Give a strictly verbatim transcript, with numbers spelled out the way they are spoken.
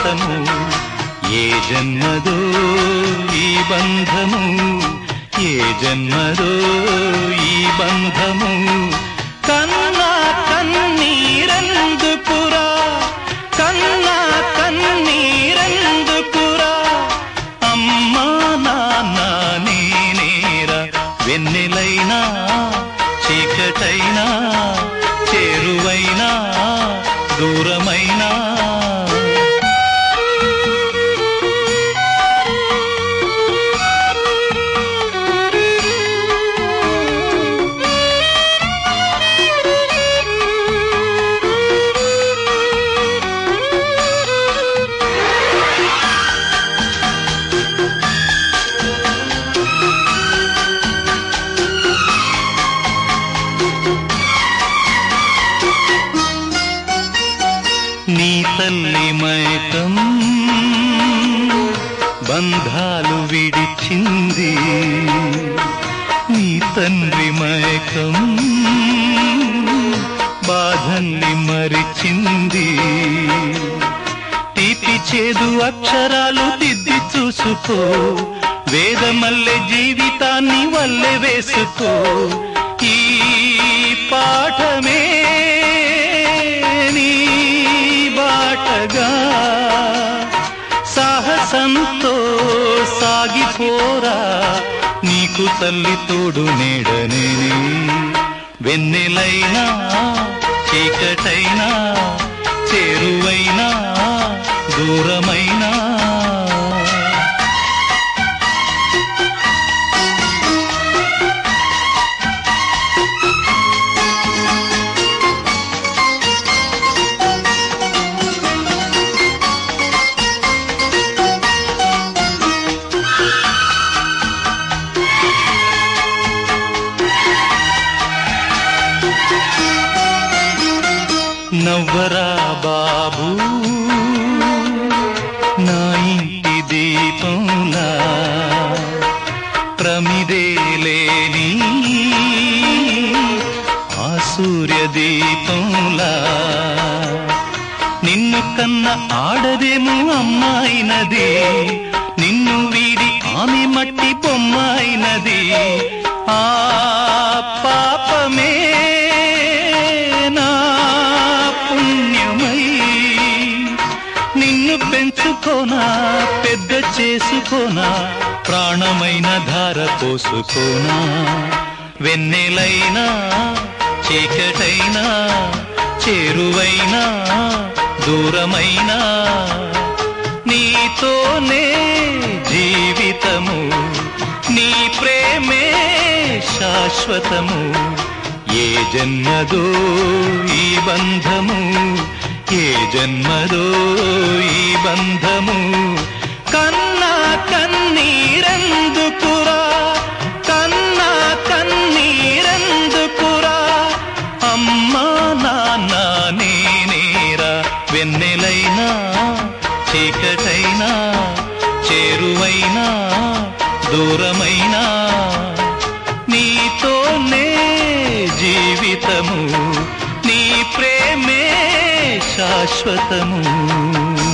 శాశ్వతము. ఏ జన్మదో ఈ బంధము, ఏ జన్మదో ఈ బంధము. కన్నా కన్నీరెందుకురా, కన్నా కన్నీరెందుకురా, అమ్మా నాన్న నేనేరా. వెన్నెలైనా చీకటైనా, చేరువైనా దూరమైనా, నీ తల్లి మైకం బంధాలు విడిచింది, నీ తండ్రి మైకం బాధల్ని మరిచింది. తీపి చేదు అక్షరాలు దిద్ది చూసుకో, వేదమల్లె జీవితాన్ని వల్లె వేసుకో. ఈ పాఠమే సాహసంతో సాగిపోరా, నీకు తల్లి తోడు నీడనే. వెన్నెలైనా చీకటైనా, చేరువైనా దూరమైనా, నవ్వరా బాబు నా ఇంటి దీపంలా, ప్రమిదేలేని ఆ సూర్య దీపంలా. నిన్ను కన్న ఆడదేమో అమ్మాయినది, నిన్ను వీడి ఆమె మట్టి బొమ్మాయినది. ఆ పాపమే నిన్ను పెంచుకోనా, పెద్ద చేసుకోనా, ప్రాణమైన ధార పోసుకోనా. వెన్నెలైనా చీకటైనా, చేరువైనా దూరమైనా, నీతోనే జీవితము, నీ ప్రేమే శాశ్వతము. ఏ జన్మదో ఈ బంధము, ఏ జన్మదో ఈ బంధము. కన్నా కన్నీరెందుకురా, కన్నా కన్నీరెందుకురా, అమ్మా నాన్న నేనేరా. వెన్నెలైనా చీకటైనా, చేరువైనా దూరమైనా, నీతోనే జీవితము, నీ ప్రేమే శాశ్వతము.